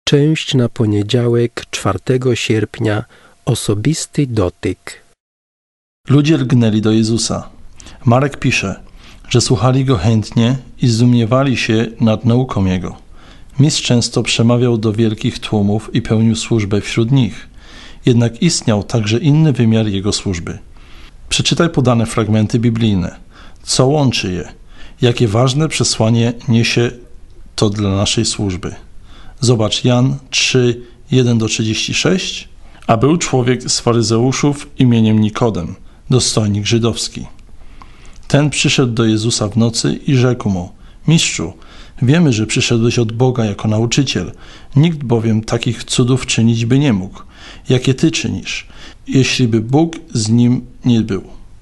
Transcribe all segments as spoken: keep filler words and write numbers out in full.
Część na poniedziałek, czwartego sierpnia. Osobisty dotyk. Ludzie lgnęli do Jezusa. Marek pisze, że słuchali Go chętnie i zdumiewali się nad nauką Jego. Mistrz często przemawiał do wielkich tłumów i pełnił służbę wśród nich. Jednak istniał także inny wymiar Jego służby. Przeczytaj podane fragmenty biblijne. Co łączy je? Jakie ważne przesłanie niesie to dla naszej służby? Zobacz Jan trzy, jeden do trzydziestu sześciu. A był człowiek z faryzeuszów imieniem Nikodem, dostojnik żydowski. Ten przyszedł do Jezusa w nocy i rzekł mu: Mistrzu, wiemy, że przyszedłeś od Boga jako nauczyciel, nikt bowiem takich cudów czynić by nie mógł, jakie Ty czynisz, jeśli by Bóg z nim nie był.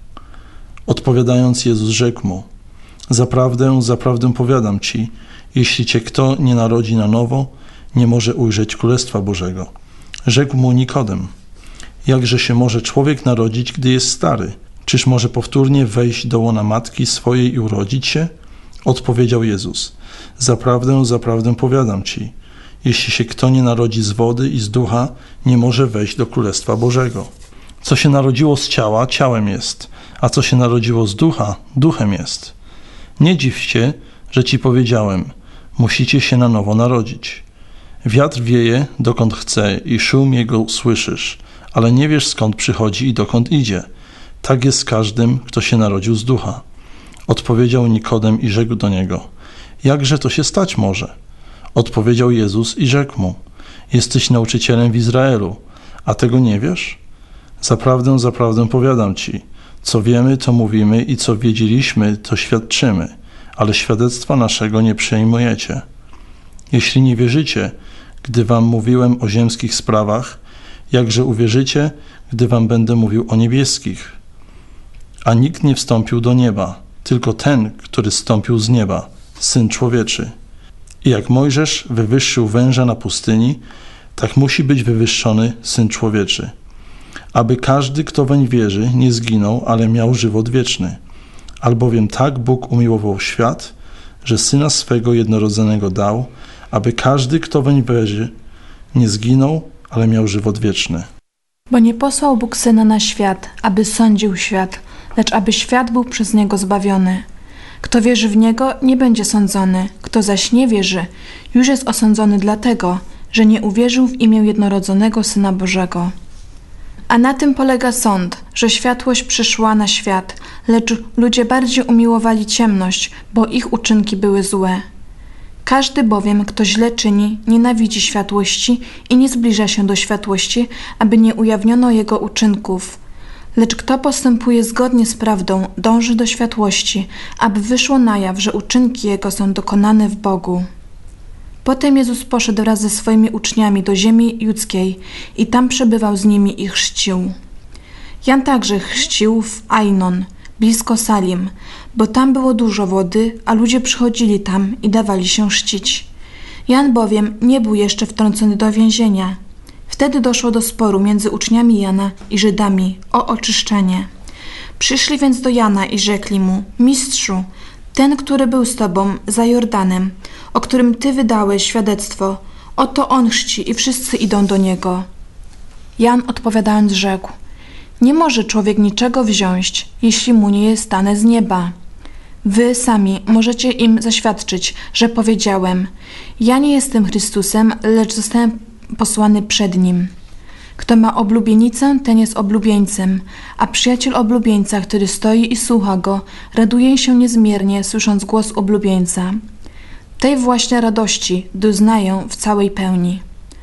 Odpowiadając, Jezus rzekł mu: Zaprawdę, zaprawdę powiadam Ci, jeśli Cię kto nie narodzi na nowo, nie może ujrzeć Królestwa Bożego. Rzekł mu Nikodem: Jakże się może człowiek narodzić, gdy jest stary? Czyż może powtórnie wejść do łona matki swojej i urodzić się? Odpowiedział Jezus: Zaprawdę, zaprawdę powiadam Ci, jeśli się kto nie narodzi z wody i z ducha, nie może wejść do Królestwa Bożego. Co się narodziło z ciała, ciałem jest, a co się narodziło z ducha, duchem jest. Nie dziw się, że Ci powiedziałem, musicie się na nowo narodzić. Wiatr wieje, dokąd chce i szum jego słyszysz, ale nie wiesz, skąd przychodzi i dokąd idzie. Tak jest z każdym, kto się narodził z ducha. Odpowiedział Nikodem i rzekł do niego: Jakże to się stać może? Odpowiedział Jezus i rzekł mu: Jesteś nauczycielem w Izraelu, a tego nie wiesz? Zaprawdę, zaprawdę powiadam Ci, co wiemy, to mówimy i co wiedzieliśmy, to świadczymy, ale świadectwa naszego nie przyjmujecie. Jeśli nie wierzycie, gdy wam mówiłem o ziemskich sprawach, jakże uwierzycie, gdy wam będę mówił o niebieskich? A nikt nie wstąpił do nieba, tylko ten, który zstąpił z nieba, Syn Człowieczy. I jak Mojżesz wywyższył węża na pustyni, tak musi być wywyższony Syn Człowieczy, aby każdy, kto weń wierzy, nie zginął, ale miał żywot wieczny. Albowiem tak Bóg umiłował świat, że Syna swego jednorodzonego dał, aby każdy, kto weń wierzy, nie zginął, ale miał żywot wieczny. Bo nie posłał Bóg Syna na świat, aby sądził świat, lecz aby świat był przez Niego zbawiony. Kto wierzy w Niego, nie będzie sądzony, kto zaś nie wierzy, już jest osądzony dlatego, że nie uwierzył w imię jednorodzonego Syna Bożego. A na tym polega sąd, że światłość przyszła na świat, lecz ludzie bardziej umiłowali ciemność, bo ich uczynki były złe. Każdy bowiem, kto źle czyni, nienawidzi światłości i nie zbliża się do światłości, aby nie ujawniono jego uczynków. Lecz kto postępuje zgodnie z prawdą, dąży do światłości, aby wyszło na jaw, że uczynki jego są dokonane w Bogu. Potem Jezus poszedł wraz ze swoimi uczniami do ziemi judzkiej i tam przebywał z nimi i chrzcił. Jan także chrzcił w Ainon, blisko Salim, bo tam było dużo wody, a ludzie przychodzili tam i dawali się chrzcić. Jan bowiem nie był jeszcze wtrącony do więzienia. Wtedy doszło do sporu między uczniami Jana i Żydami o oczyszczenie. Przyszli więc do Jana i rzekli mu: Mistrzu, ten, który był z tobą za Jordanem, o którym ty wydałeś świadectwo, oto on chrzci i wszyscy idą do niego. Jan odpowiadając rzekł: Nie może człowiek niczego wziąć, jeśli mu nie jest dane z nieba. Wy sami możecie im zaświadczyć, że powiedziałem: Ja nie jestem Chrystusem, lecz zostałem posłany przed nim. Kto ma oblubienicę, ten jest oblubieńcem, a przyjaciel oblubieńca, który stoi i słucha go, raduje się niezmiernie, słysząc głos oblubieńca. Tej właśnie radości doznaję w całej pełni.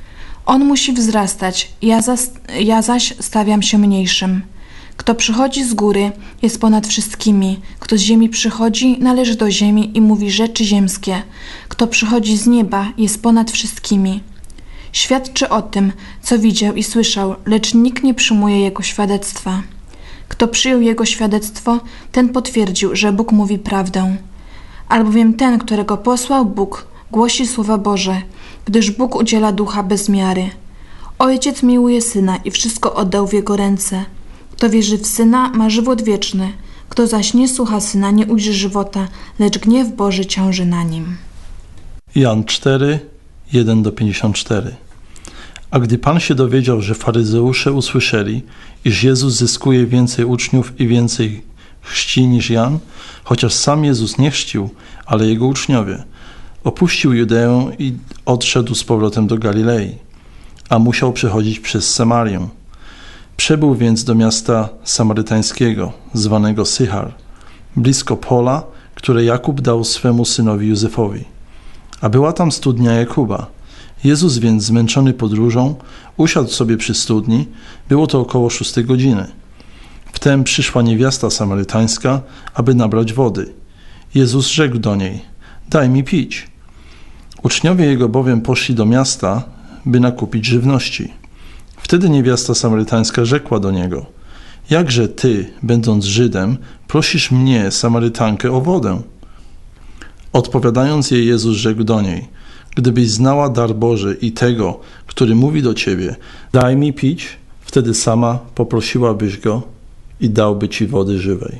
On musi wzrastać, ja, zas, ja zaś stawiam się mniejszym. Kto przychodzi z góry, jest ponad wszystkimi. Kto z ziemi przychodzi, należy do ziemi i mówi rzeczy ziemskie. Kto przychodzi z nieba, jest ponad wszystkimi. Świadczy o tym, co widział i słyszał, lecz nikt nie przyjmuje jego świadectwa. Kto przyjął jego świadectwo, ten potwierdził, że Bóg mówi prawdę. Albowiem ten, którego posłał Bóg, głosi słowa Boże, gdyż Bóg udziela ducha bez miary. Ojciec miłuje Syna i wszystko oddał w Jego ręce. Kto wierzy w Syna, ma żywot wieczny. Kto zaś nie słucha Syna, nie ujrzy żywota, lecz gniew Boży ciąży na nim. Jan cztery, jeden do pięćdziesiąt cztery. A gdy Pan się dowiedział, że faryzeusze usłyszeli, iż Jezus zyskuje więcej uczniów i więcej chrzci niż Jan, chociaż sam Jezus nie chrzcił, ale jego uczniowie, opuścił Judeę i odszedł z powrotem do Galilei, a musiał przechodzić przez Samarię. Przebył więc do miasta samarytańskiego, zwanego Sychar, blisko pola, które Jakub dał swemu synowi Józefowi. A była tam studnia Jakuba. Jezus więc, zmęczony podróżą, usiadł sobie przy studni. Było to około szóstej godziny. Wtem przyszła niewiasta samarytańska, aby nabrać wody. Jezus rzekł do niej: daj mi pić. Uczniowie jego bowiem poszli do miasta, by nakupić żywności. Wtedy niewiasta samarytańska rzekła do niego: jakże ty, będąc Żydem, prosisz mnie, Samarytankę, o wodę? Odpowiadając jej, Jezus rzekł do niej: gdybyś znała dar Boży i tego, który mówi do ciebie, daj mi pić, wtedy sama poprosiłabyś go i dałby ci wody żywej.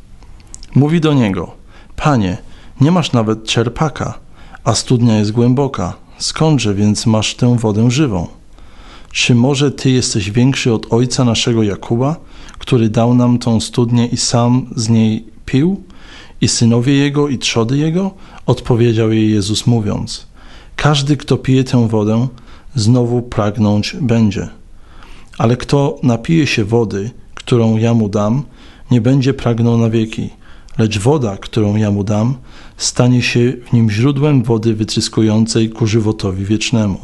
Mówi do niego: Panie, nie masz nawet czerpaka, a studnia jest głęboka. Skądże więc masz tę wodę żywą? Czy może ty jesteś większy od ojca naszego Jakuba, który dał nam tą studnię i sam z niej pił? I synowie jego, i trzody jego? Odpowiedział jej Jezus, mówiąc: każdy, kto pije tę wodę, znowu pragnąć będzie. Ale kto napije się wody, którą ja mu dam, nie będzie pragnął na wieki, lecz woda, którą ja mu dam, stanie się w nim źródłem wody wytryskującej ku żywotowi wiecznemu.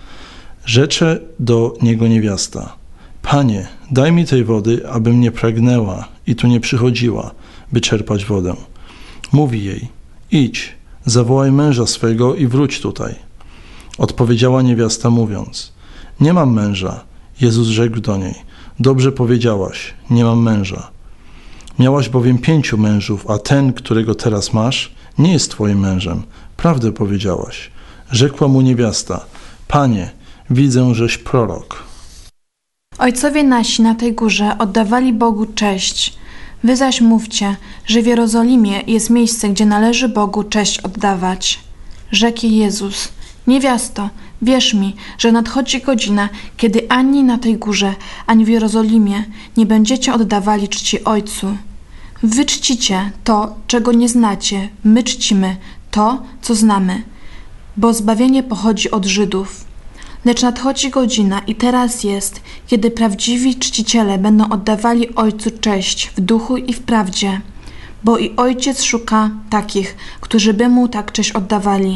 Rzecze do niego niewiasta: Panie, daj mi tej wody, abym nie pragnęła i tu nie przychodziła, by czerpać wodę. Mówi jej: idź, zawołaj męża swego i wróć tutaj. Odpowiedziała niewiasta, mówiąc: nie mam męża. Jezus rzekł do niej: dobrze powiedziałaś, nie mam męża. Miałaś bowiem pięciu mężów, a ten, którego teraz masz, nie jest twoim mężem. Prawdę powiedziałaś. Rzekła mu niewiasta: Panie, widzę, żeś prorok. Ojcowie nasi na tej górze oddawali Bogu cześć. Wy zaś mówcie, że w Jerozolimie jest miejsce, gdzie należy Bogu cześć oddawać. Rzekł Jezus: niewiasto, wierz mi, że nadchodzi godzina, kiedy ani na tej górze, ani w Jerozolimie nie będziecie oddawali czci Ojcu. Wy czcicie to, czego nie znacie, my czcimy to, co znamy, bo zbawienie pochodzi od Żydów. Lecz nadchodzi godzina i teraz jest, kiedy prawdziwi czciciele będą oddawali Ojcu cześć w duchu i w prawdzie, bo i Ojciec szuka takich, którzy by Mu tak cześć oddawali.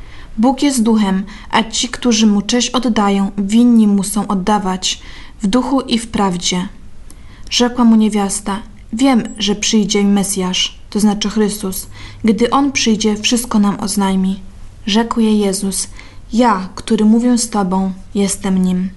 Bóg jest duchem, a ci, którzy Mu cześć oddają, winni Mu są oddawać w duchu i w prawdzie. Rzekła mu niewiasta: wiem, że przyjdzie Mesjasz, to znaczy Chrystus. Gdy On przyjdzie, wszystko nam oznajmi. Rzekł jej Jezus: ja, który mówię z Tobą, jestem Nim.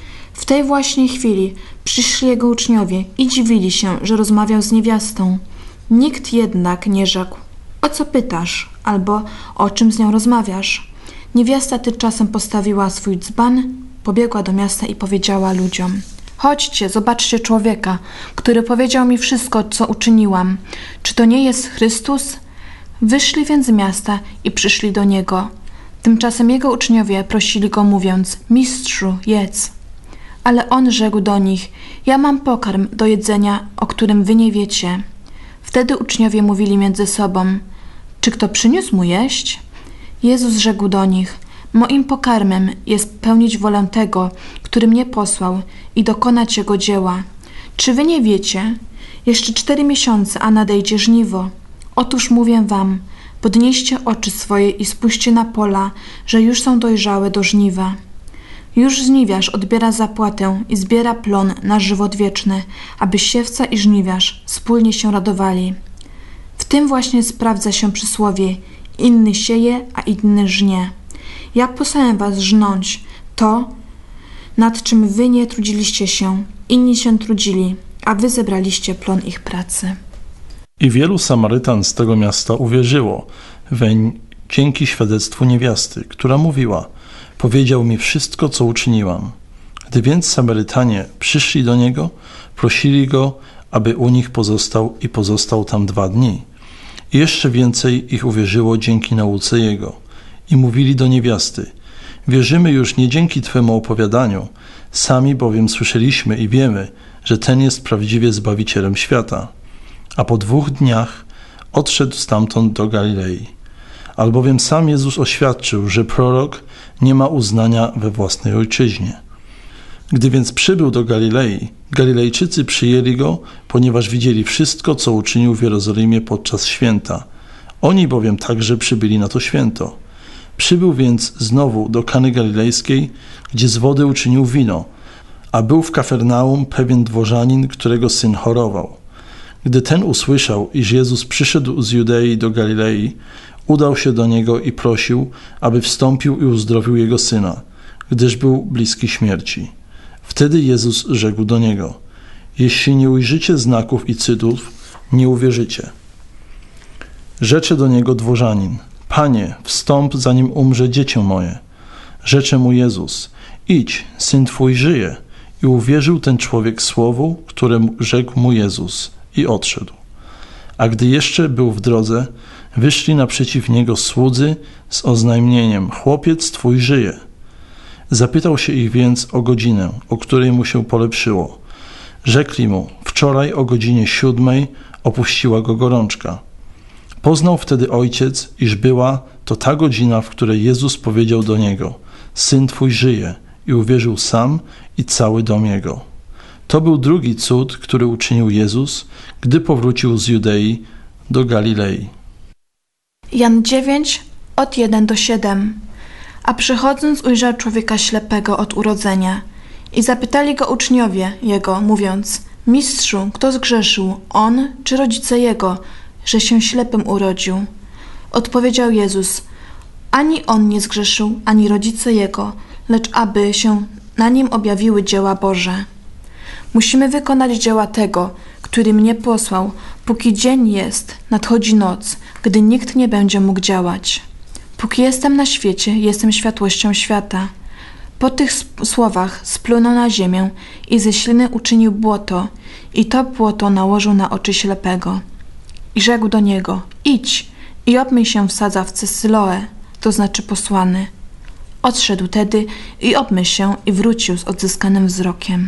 W tej właśnie chwili przyszli Jego uczniowie i dziwili się, że rozmawiał z niewiastą. Nikt jednak nie rzekł: o co pytasz? Albo o czym z nią rozmawiasz? Niewiasta tymczasem postawiła swój dzban, pobiegła do miasta i powiedziała ludziom: chodźcie, zobaczcie człowieka, który powiedział mi wszystko, co uczyniłam. Czy to nie jest Chrystus? Wyszli więc z miasta i przyszli do Niego. Tymczasem Jego uczniowie prosili Go, mówiąc: mistrzu, jedz. Ale On rzekł do nich: ja mam pokarm do jedzenia, o którym wy nie wiecie. Wtedy uczniowie mówili między sobą: czy kto przyniósł mu jeść? Jezus rzekł do nich: moim pokarmem jest pełnić wolę tego, który mnie posłał, i dokonać Jego dzieła. Czy wy nie wiecie? Jeszcze cztery miesiące, a nadejdzie żniwo. Otóż mówię wam, podnieście oczy swoje i spójrzcie na pola, że już są dojrzałe do żniwa. Już żniwiarz odbiera zapłatę i zbiera plon na żywot wieczny, aby siewca i żniwiarz wspólnie się radowali. W tym właśnie sprawdza się przysłowie: inny sieje, a inny żnie. Ja posłałem was żnąć to, nad czym wy nie trudziliście się, inni się trudzili, a wy zebraliście plon ich pracy. I wielu Samarytan z tego miasta uwierzyło weń dzięki świadectwu niewiasty, która mówiła: powiedział mi wszystko, co uczyniłam. Gdy więc Samarytanie przyszli do Niego, prosili Go, aby u nich pozostał i pozostał tam dwa dni. I jeszcze więcej ich uwierzyło dzięki nauce Jego. I mówili do niewiasty: Wierzymy już nie dzięki Twemu opowiadaniu, sami bowiem słyszeliśmy i wiemy, że ten jest prawdziwie Zbawicielem świata. A po dwóch dniach odszedł stamtąd do Galilei. Albowiem sam Jezus oświadczył, że prorok nie ma uznania we własnej ojczyźnie. Gdy więc przybył do Galilei, Galilejczycy przyjęli go, ponieważ widzieli wszystko, co uczynił w Jerozolimie podczas święta. Oni bowiem także przybyli na to święto. Przybył więc znowu do Kany Galilejskiej, gdzie z wody uczynił wino, a był w Kafernaum pewien dworzanin, którego syn chorował. Gdy ten usłyszał, iż Jezus przyszedł z Judei do Galilei, udał się do niego i prosił, aby wstąpił i uzdrowił jego syna, gdyż był bliski śmierci. Wtedy Jezus rzekł do niego: jeśli nie ujrzycie znaków i cudów, nie uwierzycie. Rzecze do niego dworzanin: Panie, wstąp, zanim umrze dziecię moje. Rzecze mu Jezus: idź, syn twój żyje. I uwierzył ten człowiek słowu, które rzekł mu Jezus, i odszedł. A gdy jeszcze był w drodze, wyszli naprzeciw niego słudzy z oznajmieniem: chłopiec twój żyje. Zapytał się ich więc o godzinę, o której mu się polepszyło. Rzekli mu: wczoraj o godzinie siódmej opuściła go gorączka. Poznał wtedy ojciec, iż była to ta godzina, w której Jezus powiedział do niego: syn twój żyje, i uwierzył sam i cały dom jego. To był drugi cud, który uczynił Jezus, gdy powrócił z Judei do Galilei. Jan dziewięć, od jeden do siódmego. A przychodząc ujrzał człowieka ślepego od urodzenia. I zapytali go uczniowie jego, mówiąc: Mistrzu, kto zgrzeszył, on czy rodzice jego, że się ślepym urodził? Odpowiedział Jezus: ani on nie zgrzeszył, ani rodzice jego, lecz aby się na nim objawiły dzieła Boże. Musimy wykonać dzieła tego, który mnie posłał, póki dzień jest, nadchodzi noc, gdy nikt nie będzie mógł działać. Póki jestem na świecie, jestem światłością świata. Po tych sp- słowach splunął na ziemię i ze śliny uczynił błoto, i to błoto nałożył na oczy ślepego. I rzekł do niego: idź i obmyj się w sadzawce Syloe, to znaczy posłany. Odszedł tedy i obmył się i wrócił z odzyskanym wzrokiem.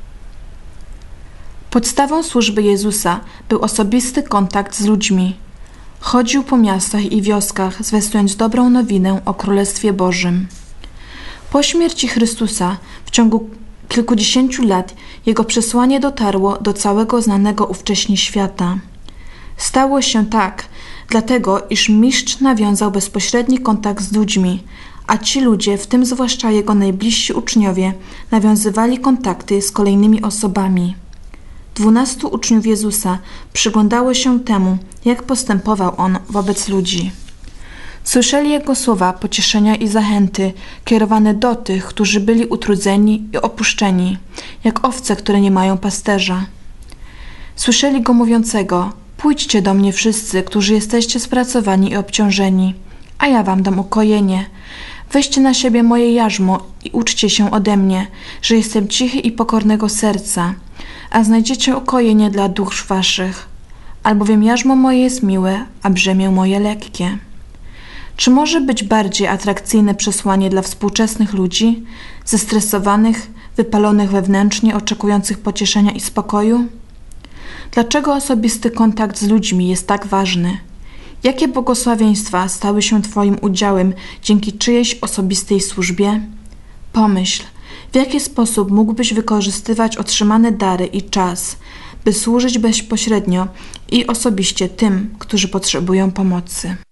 Podstawą służby Jezusa był osobisty kontakt z ludźmi. Chodził po miastach i wioskach, zwiastując dobrą nowinę o Królestwie Bożym. Po śmierci Chrystusa w ciągu kilkudziesięciu lat jego przesłanie dotarło do całego znanego ówcześnie świata. Stało się tak, dlatego iż mistrz nawiązał bezpośredni kontakt z ludźmi, a ci ludzie, w tym zwłaszcza jego najbliżsi uczniowie, nawiązywali kontakty z kolejnymi osobami. Dwunastu uczniów Jezusa przyglądało się temu, jak postępował on wobec ludzi. Słyszeli jego słowa pocieszenia i zachęty kierowane do tych, którzy byli utrudzeni i opuszczeni, jak owce, które nie mają pasterza. Słyszeli go mówiącego: pójdźcie do mnie wszyscy, którzy jesteście spracowani i obciążeni, a ja wam dam ukojenie. Weźcie na siebie moje jarzmo i uczcie się ode mnie, że jestem cichy i pokornego serca, a znajdziecie ukojenie dla dusz waszych. Albowiem jarzmo moje jest miłe, a brzemię moje lekkie. Czy może być bardziej atrakcyjne przesłanie dla współczesnych ludzi, zestresowanych, wypalonych wewnętrznie, oczekujących pocieszenia i spokoju? Dlaczego osobisty kontakt z ludźmi jest tak ważny? Jakie błogosławieństwa stały się Twoim udziałem dzięki czyjejś osobistej służbie? Pomyśl, w jaki sposób mógłbyś wykorzystywać otrzymane dary i czas, by służyć bezpośrednio i osobiście tym, którzy potrzebują pomocy.